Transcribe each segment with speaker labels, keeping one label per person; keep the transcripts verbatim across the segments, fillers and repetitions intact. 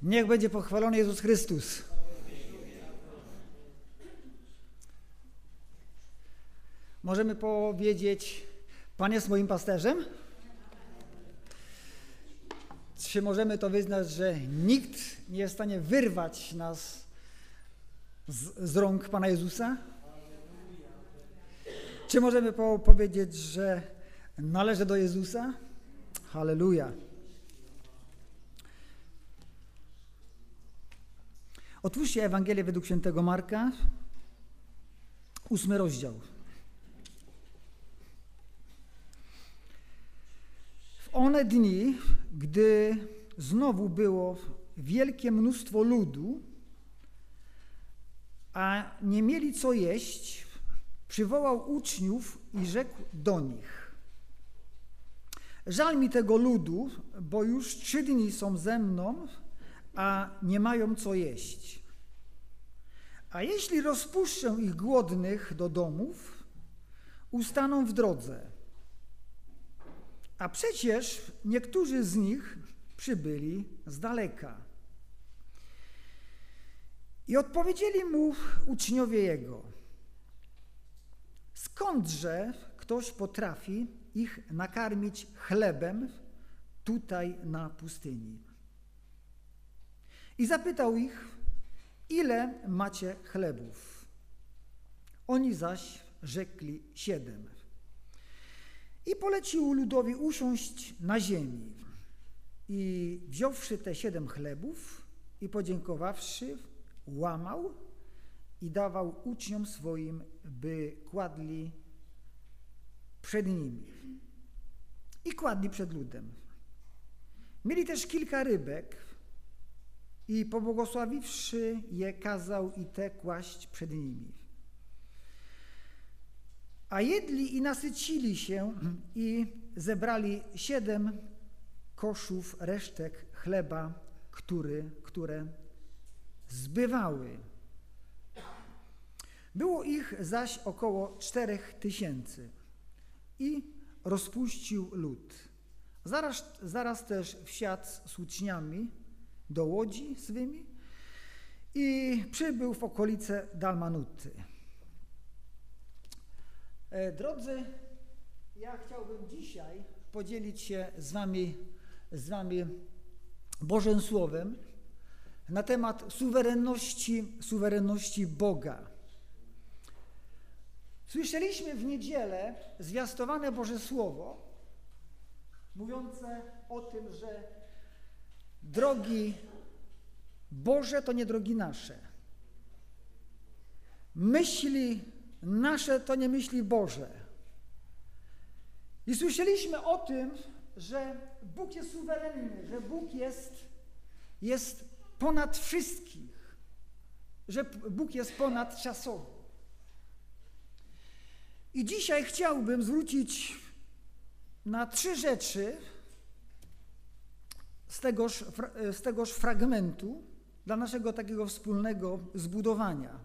Speaker 1: Niech będzie pochwalony Jezus Chrystus. Możemy powiedzieć, Pan jest moim pasterzem? Czy możemy to wyznać, że nikt nie jest w stanie wyrwać nas z, z rąk Pana Jezusa? Czy możemy po, powiedzieć, że należę do Jezusa? Halleluja. Otwórzcie Ewangelię według świętego Marka, ósmy rozdział. W one dni, gdy znowu było wielkie mnóstwo ludu, a nie mieli co jeść, przywołał uczniów i rzekł do nich: żal mi tego ludu, bo już trzy dni są ze mną, a nie mają co jeść. A jeśli rozpuszczę ich głodnych do domów, ustaną w drodze. A przecież niektórzy z nich przybyli z daleka. I odpowiedzieli mu uczniowie jego: skądże ktoś potrafi ich nakarmić chlebem tutaj na pustyni? I zapytał ich: ile macie chlebów? Oni zaś rzekli: siedem. I polecił ludowi usiąść na ziemi. I wziąwszy te siedem chlebów i podziękowawszy, łamał i dawał uczniom swoim, by kładli przed nimi. I kładli przed ludem. Mieli też kilka rybek i pobłogosławiwszy je, kazał i te kłaść przed nimi. A jedli i nasycili się i zebrali siedem koszów resztek chleba, który, które zbywały. Było ich zaś około czterech tysięcy i rozpuścił lud. Zaraz, zaraz też wsiadł z uczniami do łodzi swymi i przybył w okolice Dalmanuty. E, drodzy, ja chciałbym dzisiaj podzielić się z wami, z wami Bożym Słowem na temat suwerenności, suwerenności Boga. Słyszeliśmy w niedzielę zwiastowane Boże Słowo, mówiące o tym, że drogi Boże to nie drogi nasze. Myśli nasze to nie myśli Boże. I słyszeliśmy o tym, że Bóg jest suwerenny, że Bóg jest, jest ponad wszystkich, że Bóg jest ponadczasowy. I dzisiaj chciałbym zwrócić na trzy rzeczy z tegoż, z tegoż fragmentu dla naszego takiego wspólnego zbudowania.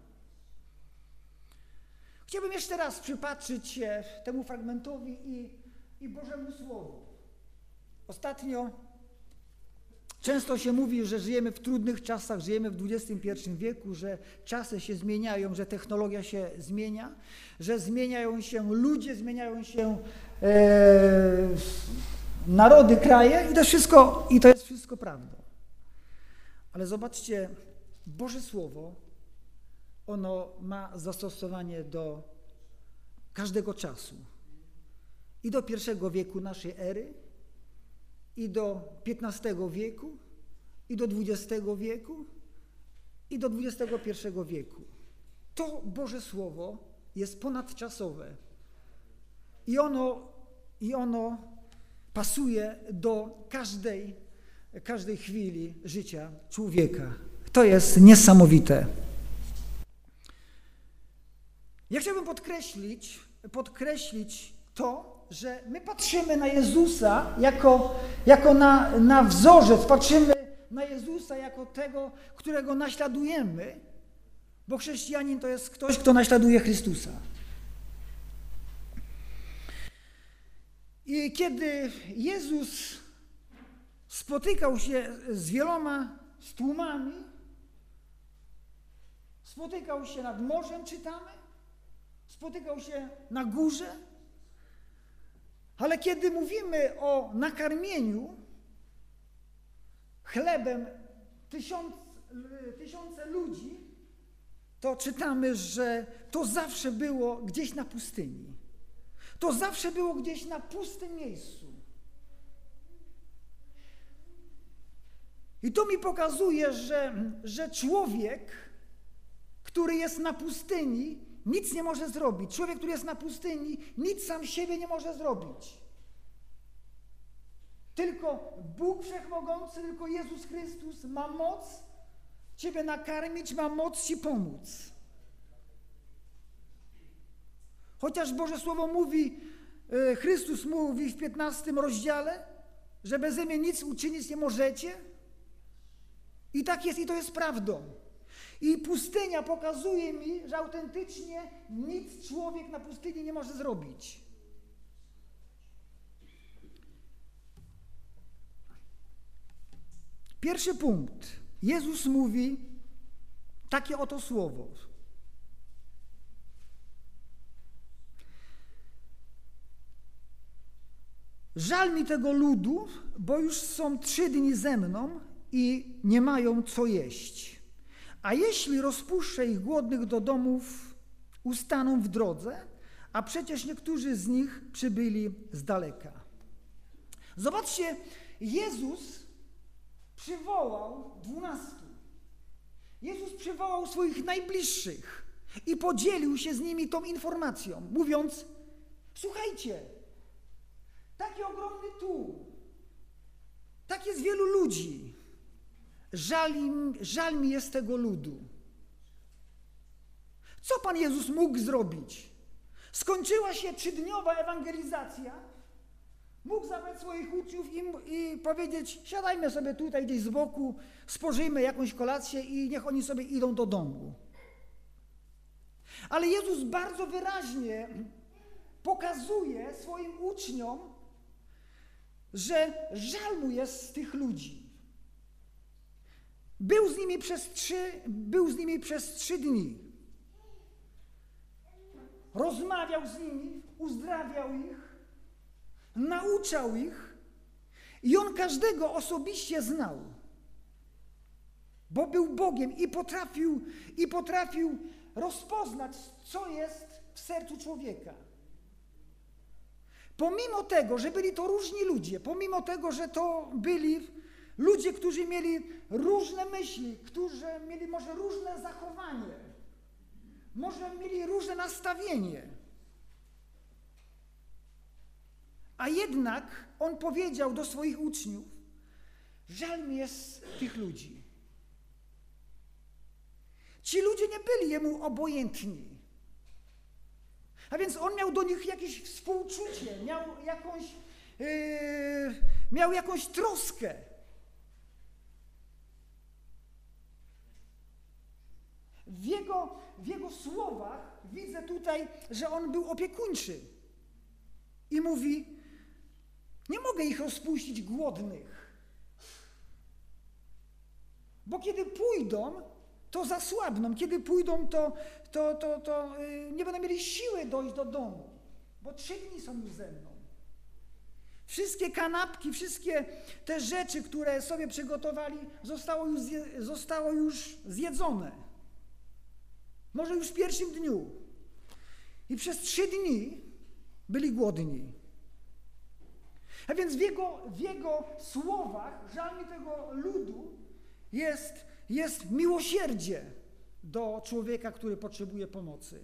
Speaker 1: Chciałbym jeszcze raz przypatrzyć się temu fragmentowi i, i Bożemu Słowu. Ostatnio często się mówi, że żyjemy w trudnych czasach, żyjemy w dwudziestym pierwszym wieku, że czasy się zmieniają, że technologia się zmienia, że zmieniają się ludzie, zmieniają się e, narody, kraje i to wszystko, i to jest wszystko prawdą. Ale zobaczcie, Boże Słowo, ono ma zastosowanie do każdego czasu. I do pierwszego wieku naszej ery, i do piętnastego wieku, i do dwudziestego wieku, i do dwudziestego pierwszego wieku. To Boże Słowo jest ponadczasowe. I ono, i ono pasuje do każdej, każdej chwili życia człowieka. To jest niesamowite. Ja chciałbym podkreślić, podkreślić to, że my patrzymy na Jezusa jako, jako na, na wzorzec, patrzymy na Jezusa jako tego, którego naśladujemy, bo chrześcijanin to jest ktoś, kto naśladuje Chrystusa. I kiedy Jezus spotykał się z wieloma z tłumami, spotykał się nad morzem, czytamy, spotykał się na górze, ale kiedy mówimy o nakarmieniu chlebem tysiąc, tysiące ludzi, to czytamy, że to zawsze było gdzieś na pustyni. To zawsze było gdzieś na pustym miejscu. I to mi pokazuje, że, że człowiek, który jest na pustyni, nic nie może zrobić. Człowiek, który jest na pustyni, nic sam siebie nie może zrobić. Tylko Bóg Wszechmogący, tylko Jezus Chrystus ma moc Ciebie nakarmić, ma moc Ci pomóc. Chociaż Boże Słowo mówi, Chrystus mówi w piętnastym rozdziale, że beze mnie nic uczynić nie możecie. I tak jest, i to jest prawdą. I pustynia pokazuje mi, że autentycznie nic człowiek na pustyni nie może zrobić. Pierwszy punkt. Jezus mówi takie oto słowo. Żal mi tego ludu, bo już są trzy dni ze mną i nie mają co jeść. A jeśli rozpuszczę ich głodnych do domów, ustaną w drodze, a przecież niektórzy z nich przybyli z daleka. Zobaczcie, Jezus przywołał dwunastu. Jezus przywołał swoich najbliższych i podzielił się z nimi tą informacją, mówiąc, słuchajcie, taki ogromny tłum, tak jest wielu ludzi, żal, im, żal mi jest tego ludu. Co Pan Jezus mógł zrobić? Skończyła się trzydniowa ewangelizacja, mógł zabrać swoich uczniów i, i powiedzieć, siadajmy sobie tutaj gdzieś z boku, spożyjmy jakąś kolację i niech oni sobie idą do domu. Ale Jezus bardzo wyraźnie pokazuje swoim uczniom, że żal mu jest z tych ludzi. Był z nimi przez trzy, był z nimi przez trzy dni. Rozmawiał z nimi, uzdrawiał ich, nauczał ich i on każdego osobiście znał, bo był Bogiem i potrafił, i potrafił rozpoznać, co jest w sercu człowieka. Pomimo tego, że byli to różni ludzie, pomimo tego, że to byli ludzie, którzy mieli różne myśli, którzy mieli może różne zachowanie, może mieli różne nastawienie, a jednak on powiedział do swoich uczniów, żal mi jest tych ludzi. Ci ludzie nie byli jemu obojętni. A więc on miał do nich jakieś współczucie, miał jakąś, yy, miał jakąś troskę. W jego, w jego słowach widzę tutaj, że on był opiekuńczy. I mówi, nie mogę ich rozpuścić głodnych, bo kiedy pójdą, to zasłabną. Kiedy pójdą, to, to, to, to yy, nie będą mieli siły dojść do domu, bo trzy dni są już ze mną. Wszystkie kanapki, wszystkie te rzeczy, które sobie przygotowali, zostało już, zje, zostało już zjedzone. Może już w pierwszym dniu. I przez trzy dni byli głodni. A więc w jego, w jego słowach, żal mi tego ludu, jest, jest miłosierdzie do człowieka, który potrzebuje pomocy.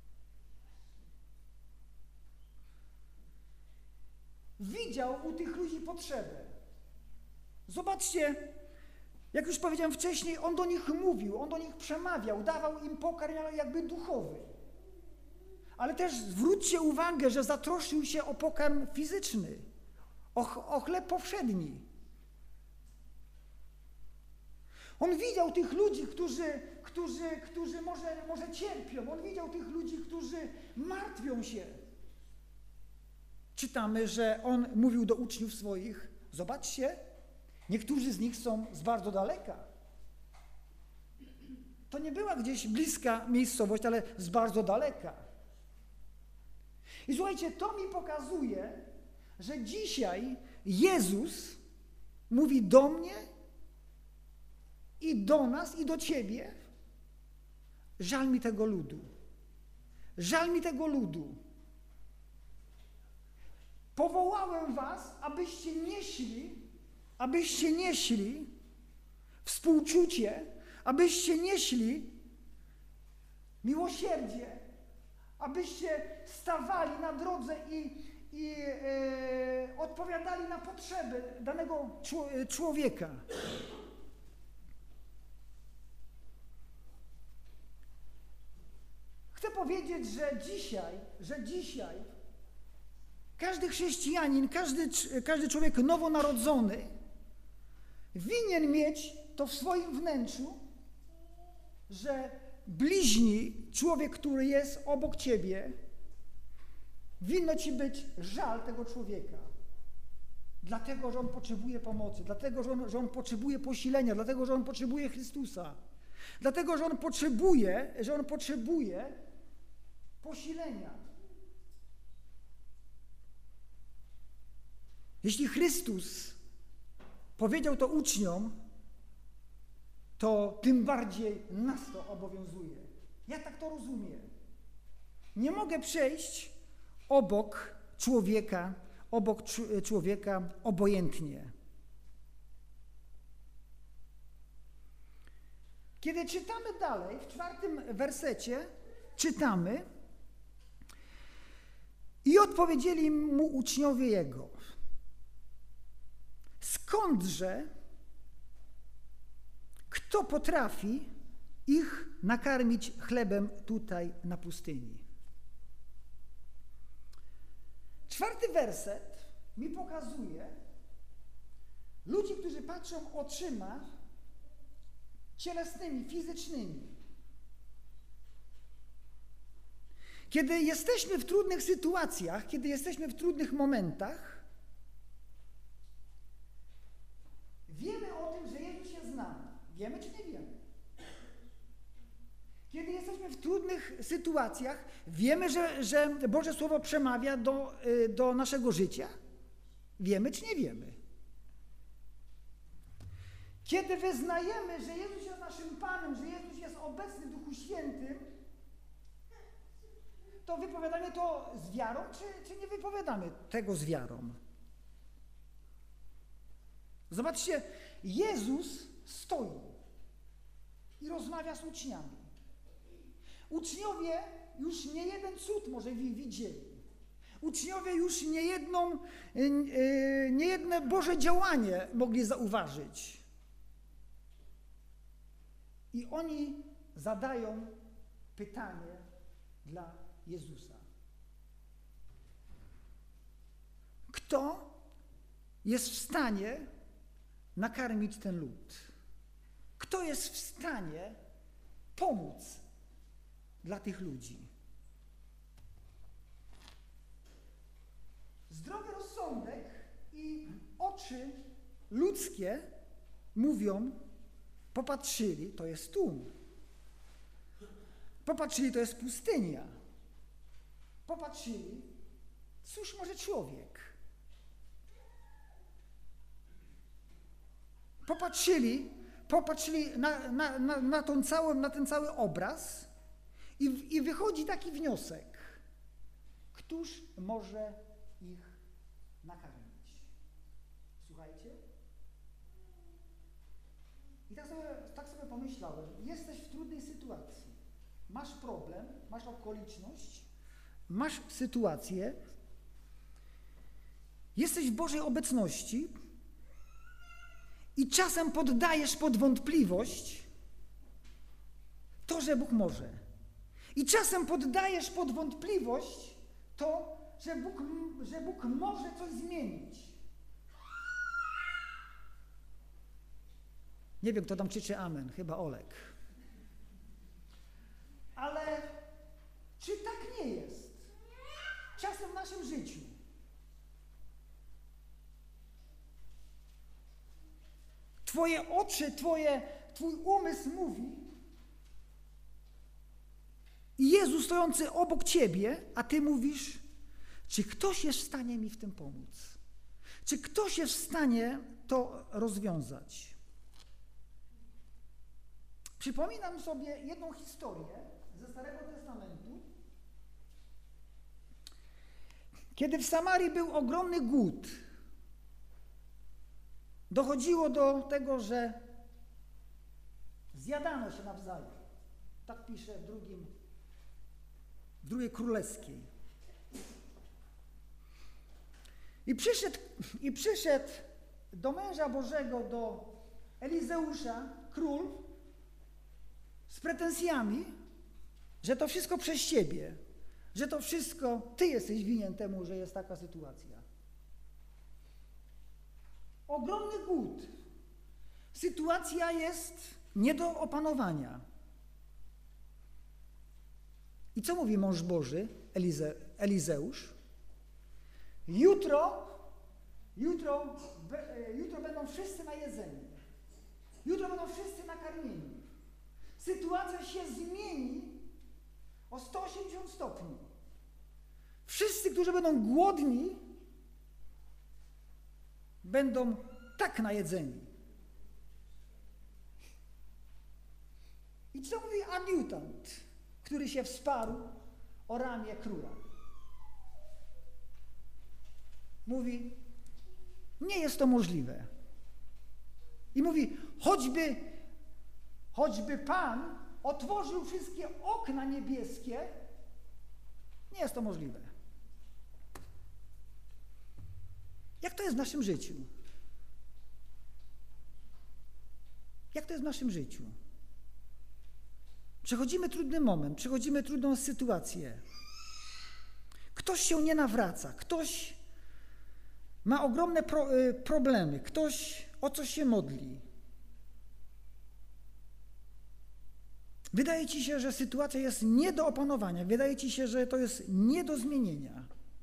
Speaker 1: Widział u tych ludzi potrzebę. Zobaczcie, jak już powiedziałem wcześniej, on do nich mówił, on do nich przemawiał, dawał im pokarm jakby duchowy. Ale też zwróćcie uwagę, że zatroszczył się o pokarm fizyczny, o, o chleb powszedni. On widział tych ludzi, którzy, którzy, którzy może, może cierpią. On widział tych ludzi, którzy martwią się. Czytamy, że on mówił do uczniów swoich, zobaczcie, niektórzy z nich są z bardzo daleka. To nie była gdzieś bliska miejscowość, ale z bardzo daleka. I słuchajcie, to mi pokazuje, że dzisiaj Jezus mówi do mnie i do nas, i do ciebie: żal mi tego ludu. Żal mi tego ludu. Powołałem was, abyście nieśli, abyście nieśli współczucie, abyście nieśli miłosierdzie, abyście stawali na drodze i, i e, odpowiadali na potrzeby danego człowieka. Chcę powiedzieć, że dzisiaj, że dzisiaj każdy chrześcijanin, każdy, każdy człowiek nowonarodzony winien mieć to w swoim wnętrzu, że bliźni, człowiek, który jest obok ciebie, winno ci być żal tego człowieka. Dlatego, że on potrzebuje pomocy, dlatego, że on, że on potrzebuje posilenia, dlatego, że on potrzebuje Chrystusa. Dlatego, że on potrzebuje, że on potrzebuje posilenia. Jeśli Chrystus powiedział to uczniom, to tym bardziej nas to obowiązuje. Ja tak to rozumiem. Nie mogę przejść obok człowieka, obok człowieka obojętnie. Kiedy czytamy dalej, w czwartym wersecie czytamy: i odpowiedzieli mu uczniowie jego: skądże kto potrafi ich nakarmić chlebem tutaj na pustyni? Czwarty werset mi pokazuje ludzi, którzy patrzą oczyma cielesnymi, fizycznymi. Kiedy jesteśmy w trudnych sytuacjach, kiedy jesteśmy w trudnych momentach, wiemy o tym, że Jezus jest z nami. Wiemy czy nie wiemy? Kiedy jesteśmy w trudnych sytuacjach, wiemy, że, że Boże Słowo przemawia do, do naszego życia? Wiemy czy nie wiemy? Kiedy wyznajemy, że Jezus jest naszym Panem, że Jezus jest obecny w Duchu Świętym, to wypowiadamy to z wiarą, czy, czy nie wypowiadamy tego z wiarą? Zobaczcie, Jezus stoi i rozmawia z uczniami. Uczniowie już nie jeden cud może widzieli. Uczniowie już nie, jedną, nie jedno Boże działanie mogli zauważyć. I oni zadają pytanie dla Jezusa. Kto jest w stanie nakarmić ten lud? Kto jest w stanie pomóc dla tych ludzi? Zdrowy rozsądek i oczy ludzkie mówią: popatrzyli, to jest tłum. Popatrzyli, to jest pustynia. Popatrzyli, cóż może człowiek? Popatrzyli, popatrzyli na, na, na, na, tą całą, na ten cały obraz i, i wychodzi taki wniosek: któż może ich nakarmić? Słuchajcie. I tak sobie, tak sobie pomyślałem, jesteś w trudnej sytuacji, masz problem, masz okoliczność, masz sytuację, jesteś w Bożej obecności i czasem poddajesz pod wątpliwość to, że Bóg może. I czasem poddajesz pod wątpliwość to, że Bóg, że Bóg może coś zmienić. Nie wiem, kto tam krzyczy amen, chyba Olek. Ale czy tak nie jest czasem w naszym życiu? Twoje oczy, twoje, twój umysł mówi, I Jezus stojący obok ciebie, a ty mówisz, czy ktoś jest w stanie mi w tym pomóc? Czy ktoś jest w stanie to rozwiązać? Przypominam sobie jedną historię ze Starego Testamentu, kiedy w Samarii był ogromny głód. Dochodziło do tego, że zjadano się nawzajem. Tak pisze w drugim, w drugiej królewskiej. I przyszedł, I przyszedł do męża Bożego, do Elizeusza, król, z pretensjami, że to wszystko przez ciebie, że to wszystko ty jesteś winien temu, że jest taka sytuacja. Ogromny głód. Sytuacja jest nie do opanowania. I co mówi mąż Boży, Elize, Elizeusz? Jutro, jutro, jutro będą wszyscy najedzeni. Jutro będą wszyscy nakarmieni. Sytuacja się zmieni o sto osiemdziesiąt stopni. Wszyscy, którzy będą głodni, będą tak najedzeni. I co mówi adiutant, który się wsparł o ramię króla? Mówi, nie jest to możliwe. I mówi, choćby, choćby Pan otworzył wszystkie okna niebieskie, nie jest to możliwe. Jak to jest w naszym życiu? Jak to jest w naszym życiu? Przechodzimy trudny moment, przechodzimy trudną sytuację. Ktoś się nie nawraca, ktoś ma ogromne pro, y, problemy, ktoś o coś się modli. Wydaje ci się, że sytuacja jest nie do opanowania, wydaje ci się, że to jest nie do zmienienia.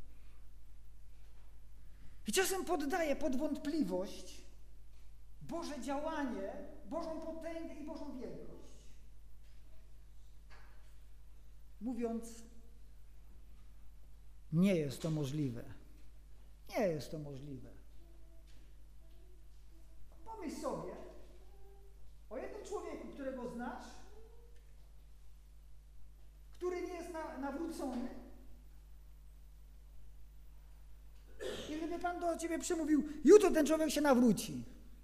Speaker 1: I czasem poddaję pod wątpliwość Boże działanie, Bożą potęgę i Bożą wielkość. Mówiąc, nie jest to możliwe. Nie jest to możliwe. Pomyśl sobie o jednym człowieku, którego znasz, który nie jest na, nawrócony, i gdyby Pan do ciebie przemówił, jutro ten człowiek się nawróci.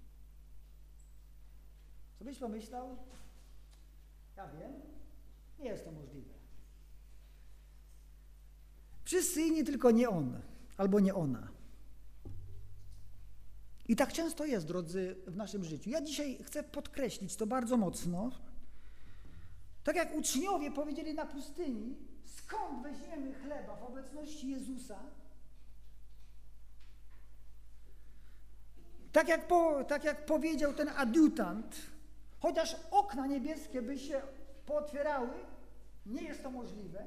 Speaker 1: Co byś pomyślał? Ja wiem, nie jest to możliwe. Wszyscy inni, tylko nie on, albo nie ona. I tak często jest, drodzy, w naszym życiu. Ja dzisiaj chcę podkreślić to bardzo mocno. Tak jak uczniowie powiedzieli na pustyni, skąd weźmiemy chleba w obecności Jezusa? Tak jak, po, tak jak powiedział ten adiutant, chociaż okna niebieskie by się pootwierały, nie jest to możliwe.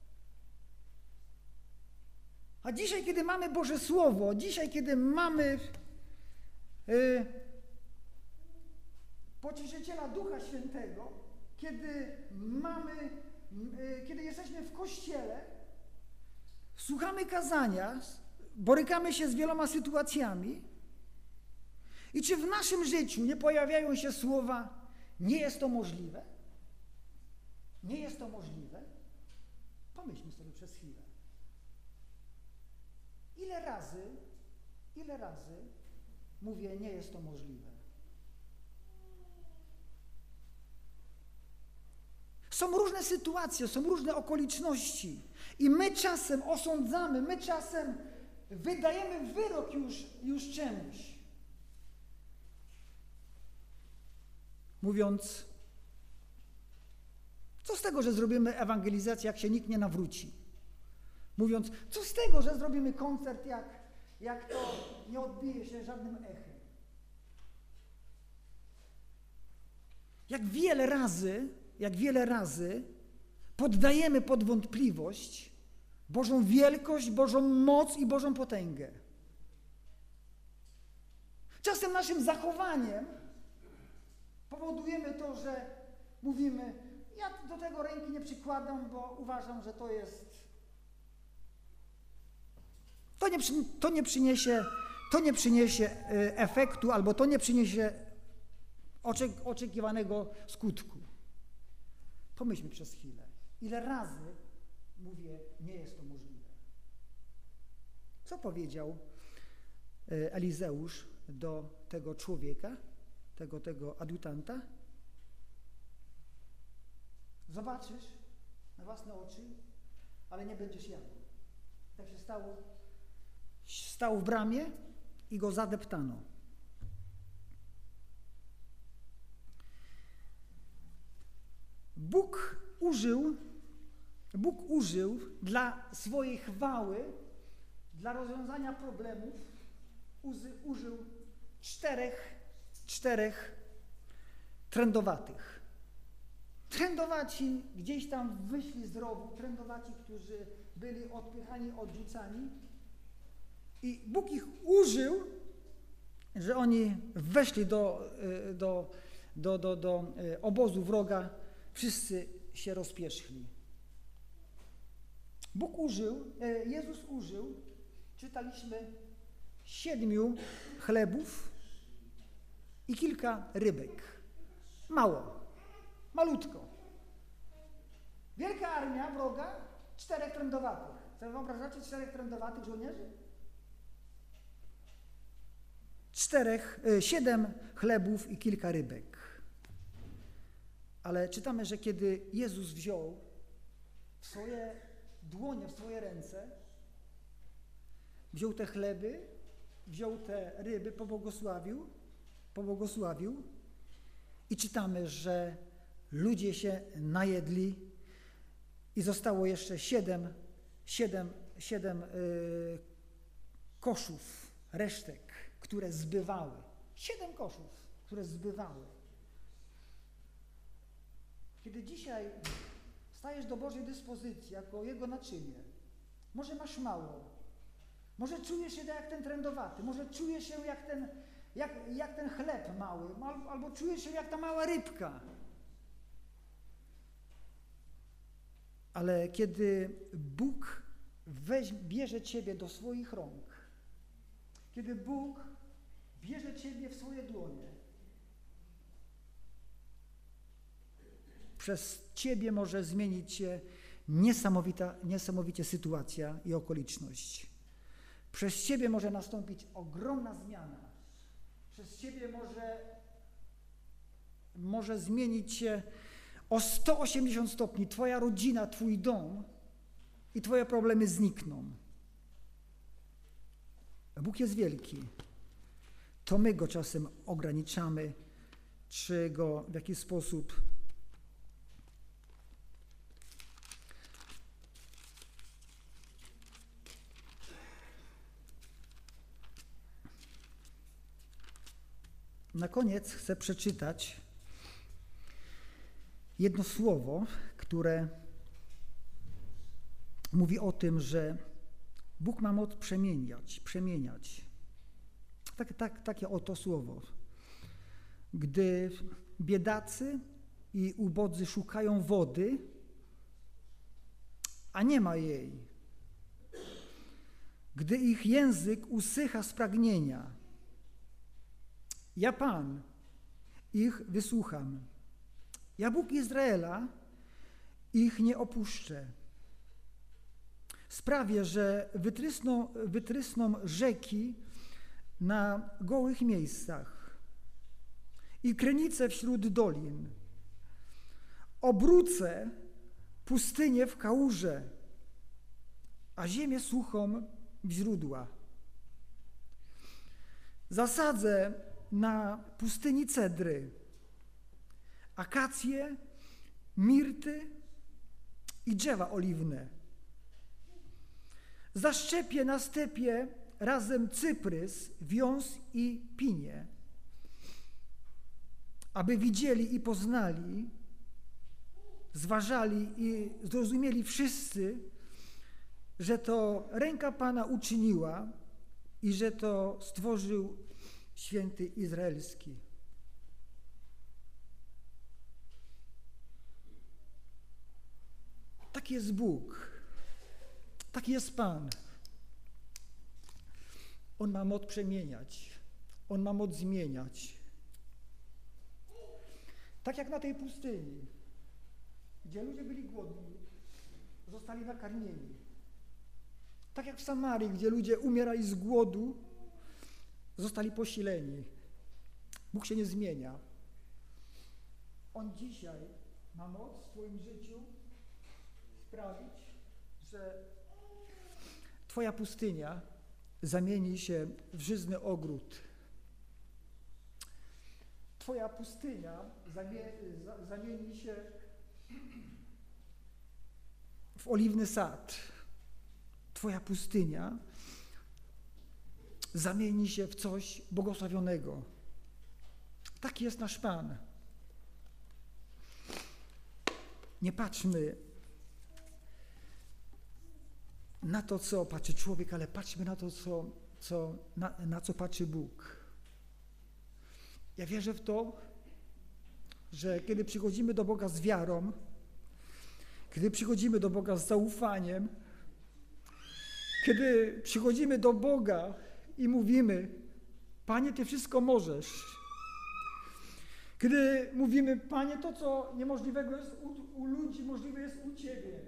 Speaker 1: A dzisiaj, kiedy mamy Boże Słowo, dzisiaj, kiedy mamy yy, Pocieszyciela Ducha Świętego, kiedy mamy, yy, kiedy jesteśmy w Kościele, słuchamy kazania, borykamy się z wieloma sytuacjami, i czy w naszym życiu nie pojawiają się słowa, nie jest to możliwe? Nie jest to możliwe? Pomyślmy sobie przez chwilę. Ile razy, ile razy mówię, nie jest to możliwe? Są różne sytuacje, są różne okoliczności i my czasem osądzamy, my czasem wydajemy wyrok już, już czemuś. Mówiąc, co z tego, że zrobimy ewangelizację, jak się nikt nie nawróci? Mówiąc, co z tego, że zrobimy koncert, jak, jak to nie odbije się żadnym echem? Jak wiele razy, jak wiele razy poddajemy pod wątpliwość Bożą wielkość, Bożą moc i Bożą potęgę. Czasem naszym zachowaniem powodujemy to, że mówimy, Ja do tego ręki nie przykładam, bo uważam, że to jest... To nie, przy, to nie przyniesie, to nie przyniesie efektu, albo to nie przyniesie oczek, oczekiwanego skutku. Pomyślmy przez chwilę. Ile razy mówię, nie jest to możliwe. Co powiedział Elizeusz do tego człowieka, tego, tego adiutanta? Zobaczysz na własne oczy, ale nie będziesz jadł. Tak się stało. Stał w bramie i go zadeptano. Bóg użył, Bóg użył dla swojej chwały, dla rozwiązania problemów, uzy, użył czterech, czterech trędowatych. Trędowaci gdzieś tam wyszli z rowu, trędowaci, którzy byli odpychani, odrzucani. I Bóg ich użył, że oni weszli do, do, do, do, do obozu wroga, wszyscy się rozpierzchli. Bóg użył, Jezus użył, czytaliśmy, siedmiu chlebów i kilka rybek. Mało, malutko. Wielka armia wroga, czterech trędowatych. Sobie wyobrażacie czterech trędowatych żołnierzy? Czterech, siedem chlebów i kilka rybek. Ale czytamy, że kiedy Jezus wziął w swoje dłonie, w swoje ręce, wziął te chleby, wziął te ryby, pobłogosławił, pobłogosławił i czytamy, że ludzie się najedli i zostało jeszcze siedem, siedem, siedem yy, koszów, resztek, które zbywały. Siedem koszów, które zbywały. Kiedy dzisiaj stajesz do Bożej dyspozycji jako Jego naczynie, może masz mało, może czujesz się jak ten trędowaty, może czujesz się jak ten, jak, jak ten chleb mały, albo, albo czujesz się jak ta mała rybka. Ale kiedy Bóg weź, bierze Ciebie do swoich rąk, kiedy Bóg bierze Ciebie w swoje dłonie, przez Ciebie może zmienić się niesamowita, niesamowicie sytuacja i okoliczność. Przez Ciebie może nastąpić ogromna zmiana. Przez Ciebie może, może zmienić się o sto osiemdziesiąt stopni Twoja rodzina, Twój dom i Twoje problemy znikną. Bóg jest wielki. To my Go czasem ograniczamy, czy Go w jakiś sposób Na koniec chcę przeczytać jedno słowo, które mówi o tym, że Bóg ma moc przemieniać, przemieniać. Tak, tak, takie oto słowo. Gdy biedacy i ubodzy szukają wody, a nie ma jej. Gdy ich język usycha z pragnienia, ja Pan ich wysłucham. Ja Bóg Izraela ich nie opuszczę. Sprawię, że wytrysną, wytrysną rzeki na gołych miejscach i krynice wśród dolin. Obrócę pustynię w kałuże, a ziemię suchą w źródła. Zasadzę na pustyni cedry, akacje, mirty i drzewa oliwne. Zaszczepię na stepie razem cyprys, wiąz i pinie, aby widzieli i poznali, zważali i zrozumieli wszyscy, że to ręka Pana uczyniła i że to stworzył Święty Izraelski. taki jest Bóg. Taki jest Pan. On ma moc przemieniać. On ma moc zmieniać. Tak jak na tej pustyni, gdzie ludzie byli głodni, zostali nakarmieni. Tak jak w Samarii, gdzie ludzie umierali z głodu, zostali posileni. Bóg się nie zmienia. On dzisiaj ma moc w twoim życiu sprawić, że twoja pustynia zamieni się w żyzny ogród. Twoja pustynia zamieni się w oliwny sad. Twoja pustynia zamieni się w coś błogosławionego. Taki jest nasz Pan. Nie patrzmy na to, co patrzy człowiek, ale patrzmy na to, co, co, na, na co patrzy Bóg. Ja wierzę w to, że kiedy przychodzimy do Boga z wiarą, kiedy przychodzimy do Boga z zaufaniem, kiedy przychodzimy do Boga i mówimy: Panie, Ty wszystko możesz. Kiedy mówimy: Panie, to, co niemożliwego jest u, u ludzi, możliwe jest u Ciebie.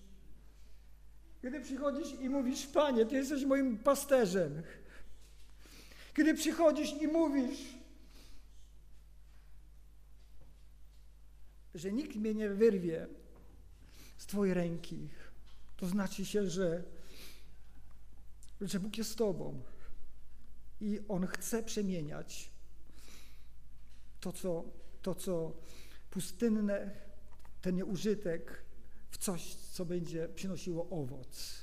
Speaker 1: Kiedy przychodzisz i mówisz: Panie, Ty jesteś moim pasterzem. Kiedy przychodzisz i mówisz, że nikt mnie nie wyrwie z Twojej ręki, to znaczy się, że, że Bóg jest z Tobą i On chce przemieniać to, co, to, co pustynne, ten nieużytek, w coś, co będzie przynosiło owoc.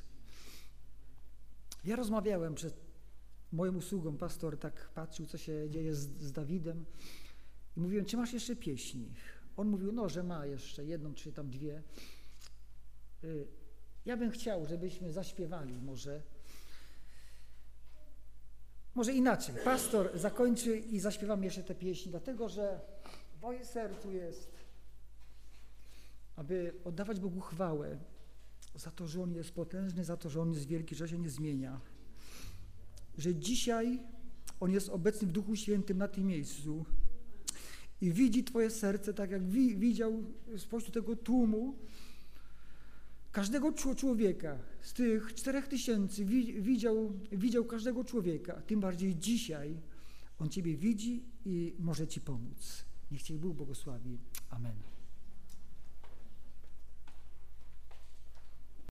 Speaker 1: Ja rozmawiałem przed moją usługą, pastor tak patrzył, co się dzieje z, z Dawidem i mówiłem: czy masz jeszcze pieśni? On mówił: no, że ma jeszcze jedną, czy tam dwie. Ja bym chciał, żebyśmy zaśpiewali może. Może inaczej. Pastor zakończy i zaśpiewamy jeszcze te pieśni, dlatego że w moim sercu jest, aby oddawać Bogu chwałę za to, że On jest potężny, za to, że On jest wielki, że się nie zmienia. Że dzisiaj On jest obecny w Duchu Świętym na tym miejscu i widzi Twoje serce, tak jak wi- widział spośród tego tłumu każdego człowieka. Z tych czterech tysięcy wi- widział, widział każdego człowieka. Tym bardziej dzisiaj On Ciebie widzi i może Ci pomóc. Niech Cię Bóg błogosławi. Amen.